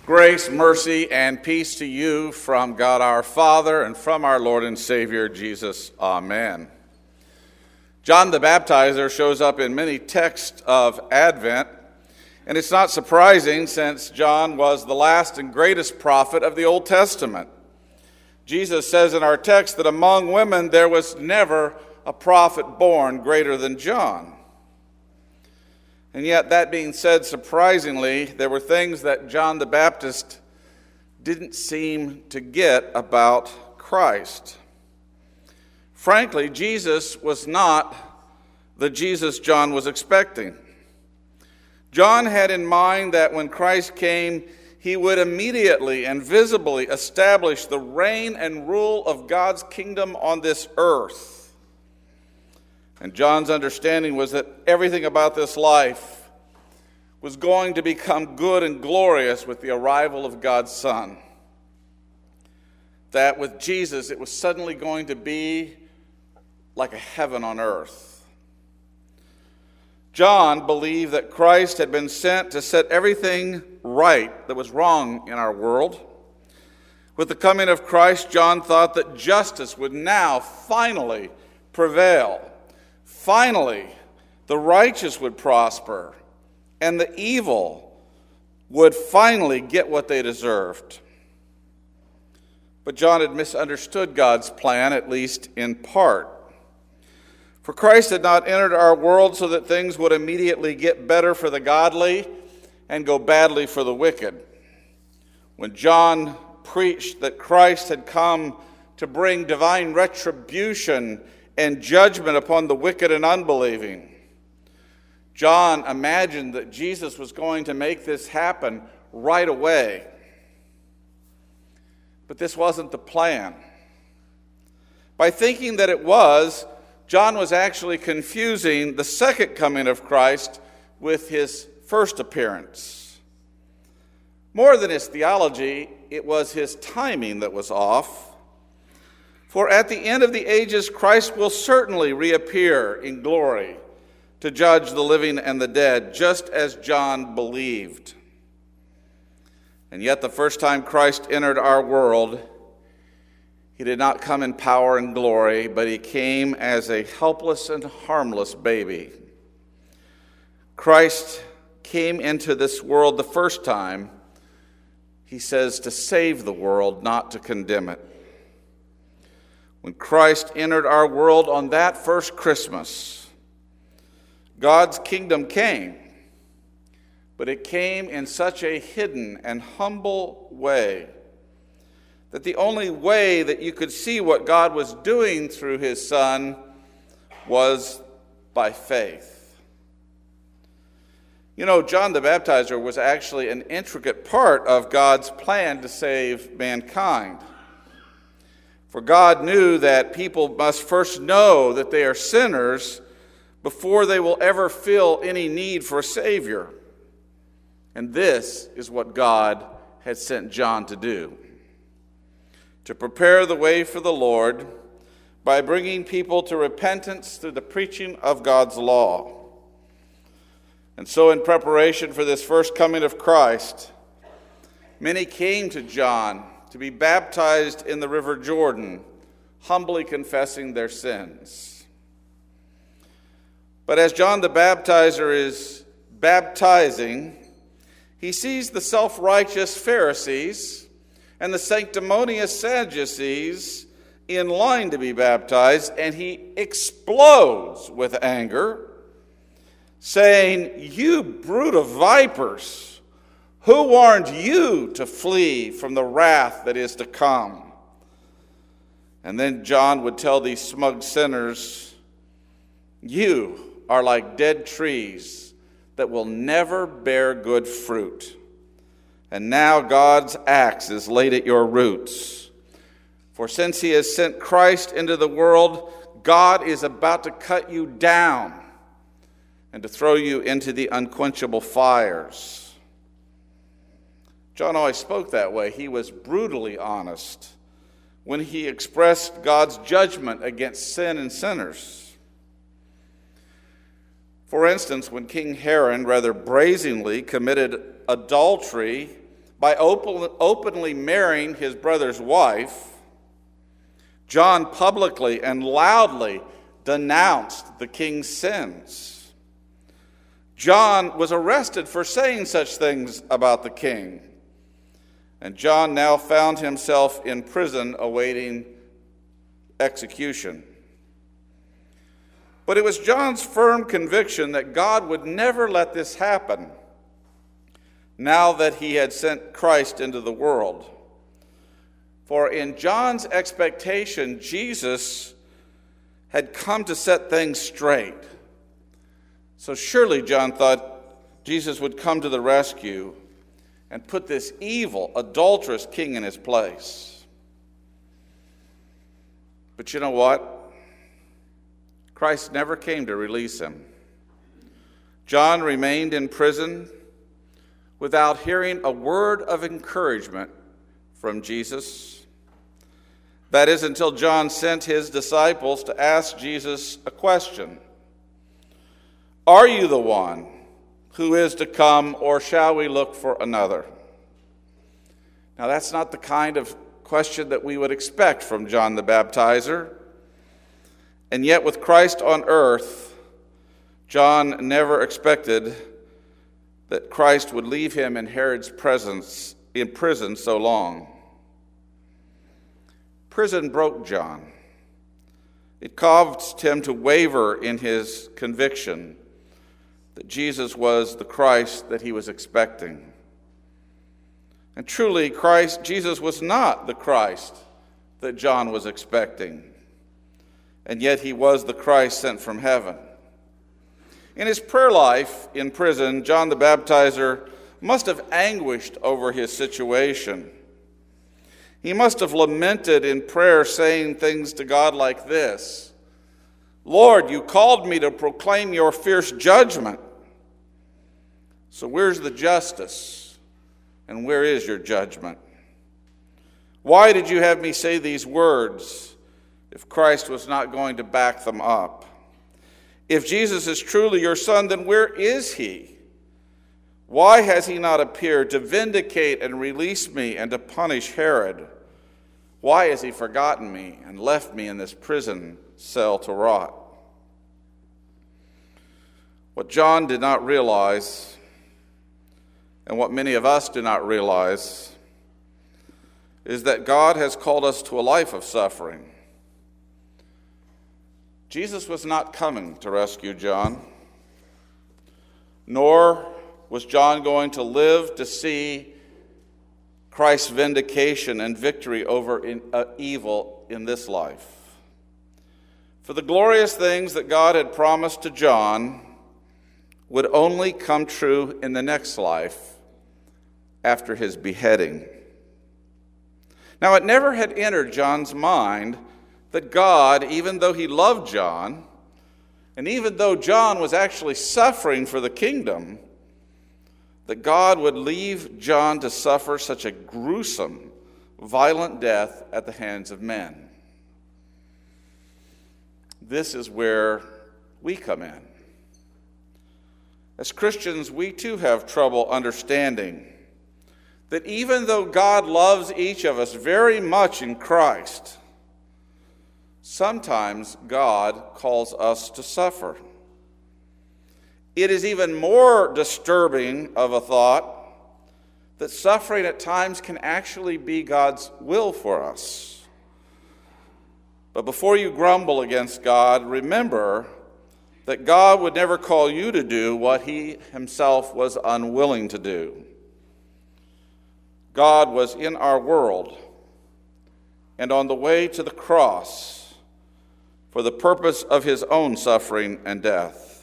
Grace, mercy, and peace to you from God our Father and from our Lord and Savior Jesus. Amen. John the Baptizer shows up in many texts of Advent, and it's not surprising since John was the last and greatest prophet of the Old Testament. Jesus says in our text that among women there was never a prophet born greater than John. And yet, that being said, surprisingly, there were things that John the Baptist didn't seem to get about Christ. Frankly, Jesus was not the Jesus John was expecting. John had in mind that when Christ came, he would immediately and visibly establish the reign and rule of God's kingdom on this earth. And John's understanding was that everything about this life was going to become good and glorious with the arrival of God's Son. That with Jesus, it was suddenly going to be like a heaven on earth. John believed that Christ had been sent to set everything right that was wrong in our world. With the coming of Christ, John thought that justice would now finally prevail. Finally, the righteous would prosper, and the evil would finally get what they deserved. But John had misunderstood God's plan, at least in part. For Christ had not entered our world so that things would immediately get better for the godly and go badly for the wicked. When John preached that Christ had come to bring divine retribution and judgment upon the wicked and unbelieving, John imagined that Jesus was going to make this happen right away. But this wasn't the plan. By thinking that it was, John was actually confusing the second coming of Christ with his first appearance. More than his theology, it was his timing that was off. For at the end of the ages, Christ will certainly reappear in glory to judge the living and the dead, just as John believed. And yet the first time Christ entered our world, he did not come in power and glory, but he came as a helpless and harmless baby. Christ came into this world the first time, he says, to save the world, not to condemn it. When Christ entered our world on that first Christmas, God's kingdom came, but it came in such a hidden and humble way that the only way that you could see what God was doing through his Son was by faith. You know, John the Baptizer was actually an intricate part of God's plan to save mankind. For God knew that people must first know that they are sinners before they will ever feel any need for a Savior. And this is what God had sent John to do: to prepare the way for the Lord by bringing people to repentance through the preaching of God's law. And so in preparation for this first coming of Christ, many came to John to be baptized in the river Jordan, humbly confessing their sins. But as John the Baptizer is baptizing, he sees the self-righteous Pharisees and the sanctimonious Sadducees in line to be baptized, and he explodes with anger, saying, "You brood of vipers! Who warned you to flee from the wrath that is to come?" And then John would tell these smug sinners, "You are like dead trees that will never bear good fruit. And now God's axe is laid at your roots. For since he has sent Christ into the world, God is about to cut you down and to throw you into the unquenchable fires." John always spoke that way. He was brutally honest when he expressed God's judgment against sin and sinners. For instance, when King Herod rather brazenly committed adultery By openly marrying his brother's wife, John publicly and loudly denounced the king's sins. John was arrested for saying such things about the king. And John now found himself in prison awaiting execution. But it was John's firm conviction that God would never let this happen now that he had sent Christ into the world. For in John's expectation, Jesus had come to set things straight. So surely John thought Jesus would come to the rescue and put this evil, adulterous king in his place. But you know what? Christ never came to release him. John remained in prison without hearing a word of encouragement from Jesus. That is, until John sent his disciples to ask Jesus a question. Are you the one who is to come, or shall we look for another? Now, that's not the kind of question that we would expect from John the Baptizer. And yet, with Christ on earth, John never expected that Christ would leave him in Herod's presence in prison so long. Prison broke John. It caused him to waver in his conviction that Jesus was the Christ that he was expecting. And truly, Jesus was not the Christ that John was expecting. And yet he was the Christ sent from heaven. In his prayer life in prison, John the Baptizer must have anguished over his situation. He must have lamented in prayer, saying things to God like this: Lord, you called me to proclaim your fierce judgment. So where's the justice? And where is your judgment? Why did you have me say these words if Christ was not going to back them up? If Jesus is truly your Son, then where is he? Why has he not appeared to vindicate and release me and to punish Herod? Why has he forgotten me and left me in this prison cell to rot? What John did not realize, and what many of us do not realize, is that God has called us to a life of suffering. Jesus was not coming to rescue John, nor was John going to live to see Christ's vindication and victory over evil in this life. For the glorious things that God had promised to John would only come true in the next life after his beheading. Now, it never had entered John's mind that God, even though he loved John, and even though John was actually suffering for the kingdom, that God would leave John to suffer such a gruesome, violent death at the hands of men. This is where we come in. As Christians, we too have trouble understanding that even though God loves each of us very much in Christ, sometimes God calls us to suffer. It is even more disturbing of a thought that suffering at times can actually be God's will for us. But before you grumble against God, remember that God would never call you to do what he himself was unwilling to do. God was in our world and on the way to the cross for the purpose of his own suffering and death.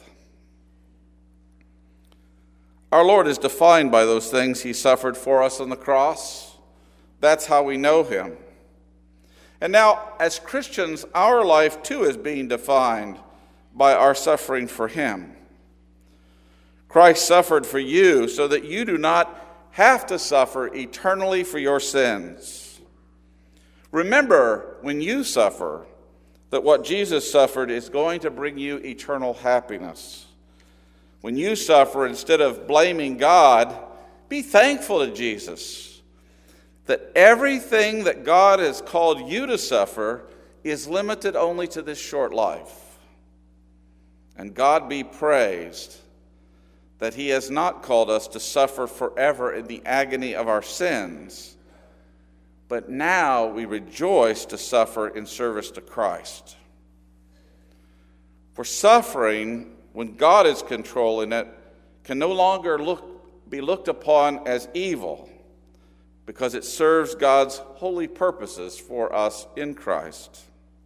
Our Lord is defined by those things he suffered for us on the cross. That's how we know him. And now, as Christians, our life too is being defined by our suffering for him. Christ suffered for you so that you do not have to suffer eternally for your sins. Remember, when you suffer, that what Jesus suffered is going to bring you eternal happiness. When you suffer, instead of blaming God, be thankful to Jesus that everything that God has called you to suffer is limited only to this short life. And God be praised that he has not called us to suffer forever in the agony of our sins, but now we rejoice to suffer in service to Christ. For suffering, when God is controlling it, can no longer be looked upon as evil, because it serves God's holy purposes for us in Christ.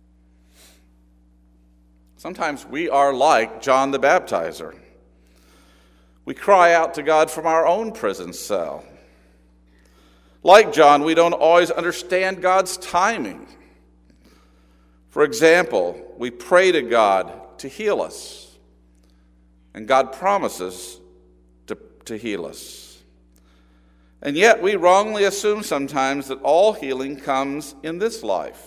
Sometimes we are like John the Baptizer. We cry out to God from our own prison cell. Like John, we don't always understand God's timing. For example, we pray to God to heal us, and God promises to heal us. And yet we wrongly assume sometimes that all healing comes in this life.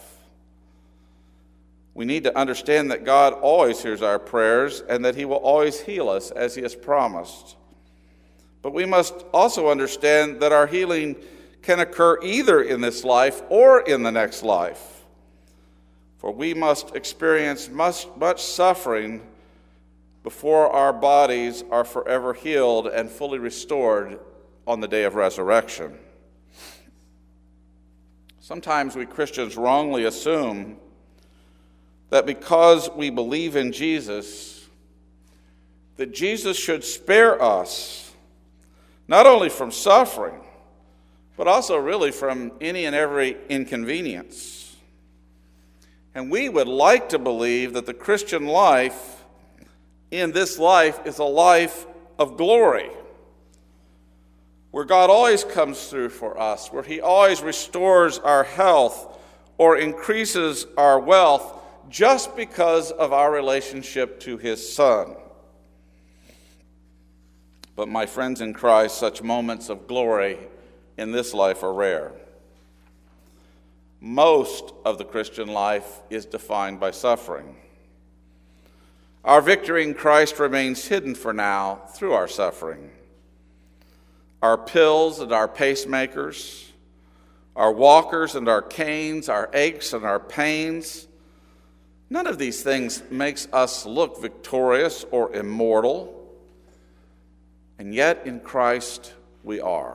We need to understand that God always hears our prayers and that he will always heal us as he has promised. But we must also understand that our healing can occur either in this life or in the next life. For we must experience much suffering before our bodies are forever healed and fully restored on the day of resurrection. Sometimes we Christians wrongly assume that because we believe in Jesus, that Jesus should spare us, not only from suffering, but also really from any and every inconvenience. And we would like to believe that the Christian life in this life is a life of glory, where God always comes through for us, where he always restores our health or increases our wealth just because of our relationship to his Son. But my friends in Christ, such moments of glory in this life are rare. Most of the Christian life is defined by suffering. Our victory in Christ remains hidden for now through our suffering. Our pills and our pacemakers, our walkers and our canes, our aches and our pains, none of these things makes us look victorious or immortal. And yet in Christ we are.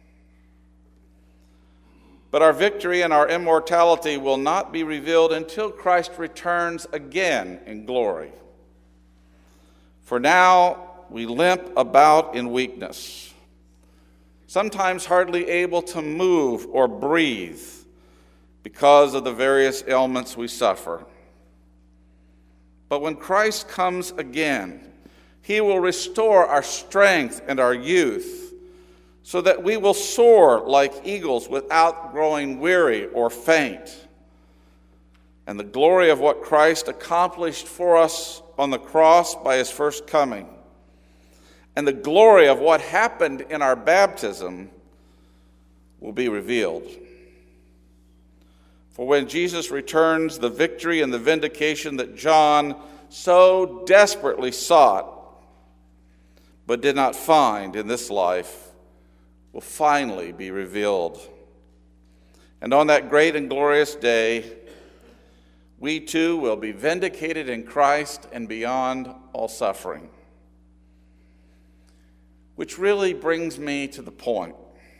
But our victory and our immortality will not be revealed until Christ returns again in glory. For now we limp about in weakness, sometimes hardly able to move or breathe because of the various ailments we suffer. But when Christ comes again, he will restore our strength and our youth, so that we will soar like eagles without growing weary or faint. And the glory of what Christ accomplished for us on the cross by his first coming, and the glory of what happened in our baptism will be revealed. For when Jesus returns, the victory and the vindication that John so desperately sought but did not find in this life will finally be revealed. And on that great and glorious day, we too will be vindicated in Christ and beyond all suffering. Which really brings me to the point.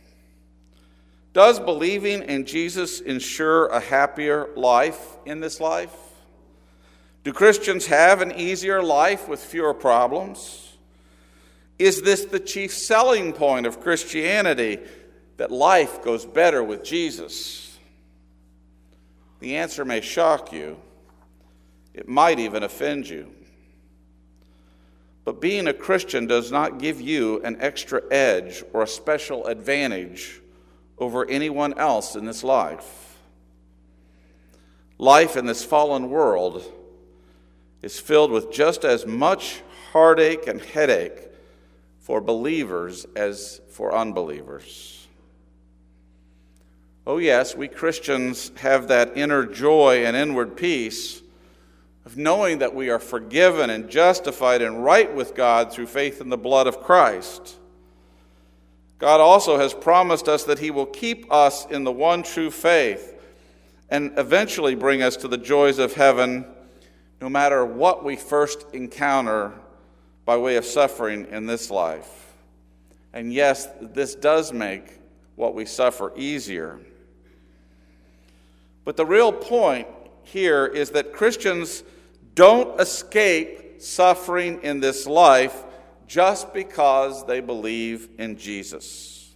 Does believing in Jesus ensure a happier life in this life? Do Christians have an easier life with fewer problems? Is this the chief selling point of Christianity, that life goes better with Jesus? The answer may shock you. It might even offend you. But being a Christian does not give you an extra edge or a special advantage over anyone else in this life. Life in this fallen world is filled with just as much heartache and headache for believers as for unbelievers. Oh yes, we Christians have that inner joy and inward peace of knowing that we are forgiven and justified and right with God through faith in the blood of Christ. God also has promised us that he will keep us in the one true faith and eventually bring us to the joys of heaven, no matter what we first encounter by way of suffering in this life. And yes, this does make what we suffer easier. But the real point here is that Christians don't escape suffering in this life just because they believe in Jesus.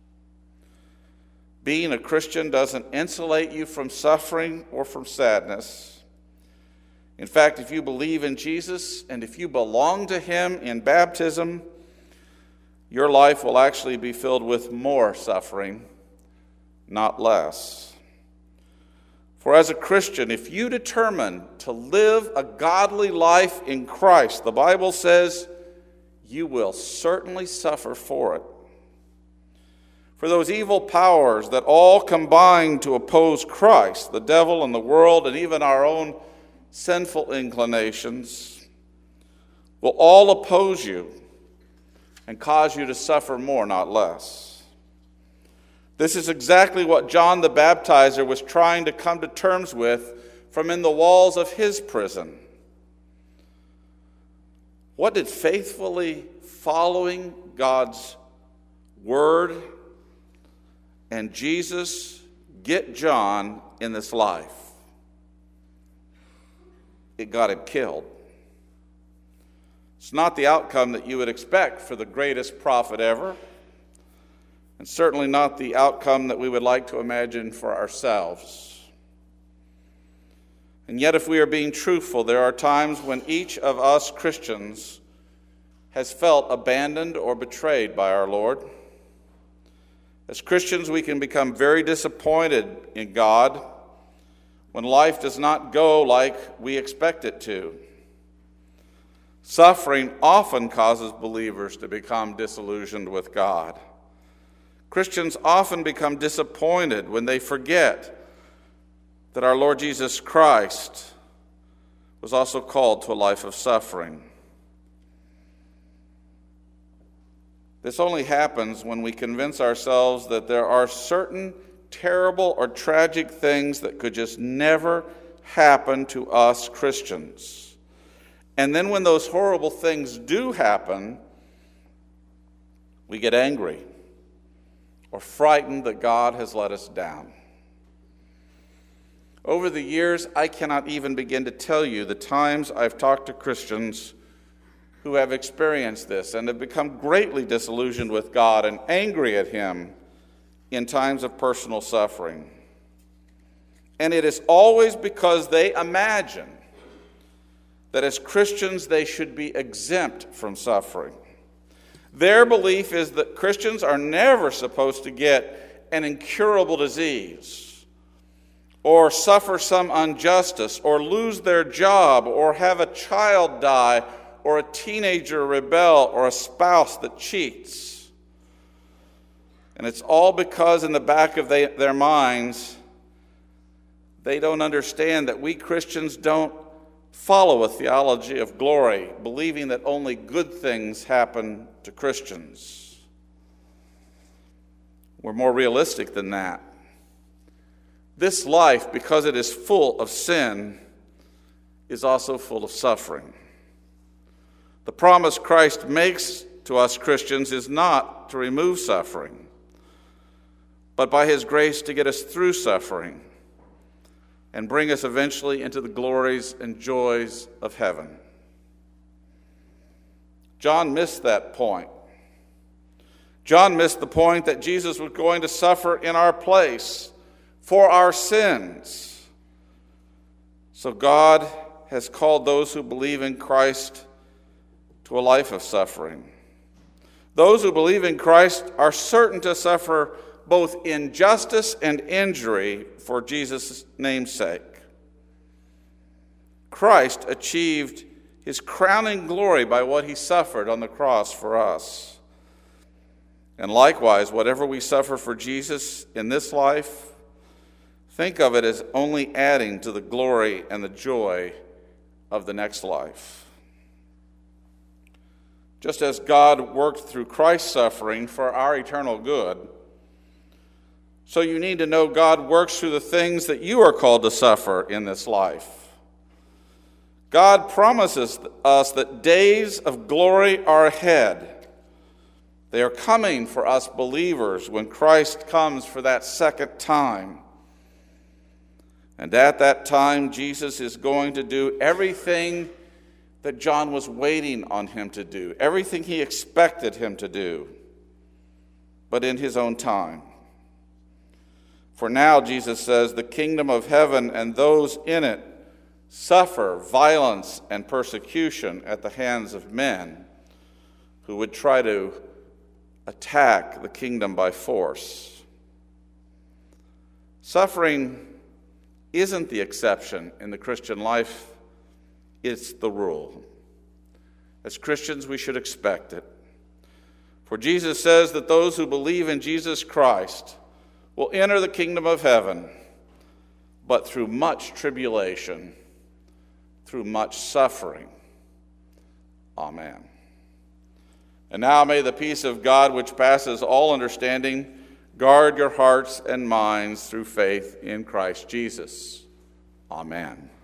Being a Christian doesn't insulate you from suffering or from sadness. In fact, if you believe in Jesus and if you belong to him in baptism, your life will actually be filled with more suffering, not less. For as a Christian, if you determine to live a godly life in Christ, the Bible says you will certainly suffer for it. For those evil powers that all combine to oppose Christ, the devil and the world and even our own sinful inclinations, will all oppose you and cause you to suffer more, not less. This is exactly what John the Baptizer was trying to come to terms with from in the walls of his prison. What did faithfully following God's word and Jesus get John in this life? It got him killed. It's not the outcome that you would expect for the greatest prophet ever, and certainly not the outcome that we would like to imagine for ourselves. And yet, if we are being truthful, there are times when each of us Christians has felt abandoned or betrayed by our Lord. As Christians, we can become very disappointed in God when life does not go like we expect it to. Suffering often causes believers to become disillusioned with God. Christians often become disappointed when they forget that our Lord Jesus Christ was also called to a life of suffering. This only happens when we convince ourselves that there are certain terrible or tragic things that could just never happen to us Christians. And then when those horrible things do happen, we get angry or frightened that God has let us down. Over the years, I cannot even begin to tell you the times I've talked to Christians who have experienced this and have become greatly disillusioned with God and angry at him in times of personal suffering. And it is always because they imagine that as Christians they should be exempt from suffering. Their belief is that Christians are never supposed to get an incurable disease, or suffer some injustice, or lose their job, or have a child die, or a teenager rebel, or a spouse that cheats. And it's all because in the back of their minds, they don't understand that we Christians don't follow a theology of glory, believing that only good things happen to Christians. We're more realistic than that. This life, because it is full of sin, is also full of suffering. The promise Christ makes to us Christians is not to remove suffering, but by his grace to get us through suffering and bring us eventually into the glories and joys of heaven. John missed that point. John missed the point that Jesus was going to suffer in our place for our sins. So God has called those who believe in Christ to a life of suffering. Those who believe in Christ are certain to suffer both injustice and injury for Jesus' name's sake. Christ achieved his crowning glory by what he suffered on the cross for us. And likewise, whatever we suffer for Jesus in this life, think of it as only adding to the glory and the joy of the next life. just as God worked through Christ's suffering for our eternal good. So you need to know God works through the things that you are called to suffer in this life. God promises us that days of glory are ahead. They are coming for us believers when Christ comes for that second time. And at that time, Jesus is going to do everything that John was waiting on him to do, everything he expected him to do, but in his own time. For now, Jesus says, the kingdom of heaven and those in it suffer violence and persecution at the hands of men who would try to attack the kingdom by force. Suffering isn't the exception in the Christian life, it's the rule. As Christians, we should expect it. For Jesus says that those who believe in Jesus Christ will enter the kingdom of heaven, but through much tribulation, through much suffering. Amen. And now may the peace of God, which passes all understanding, guard your hearts and minds through faith in Christ Jesus. Amen.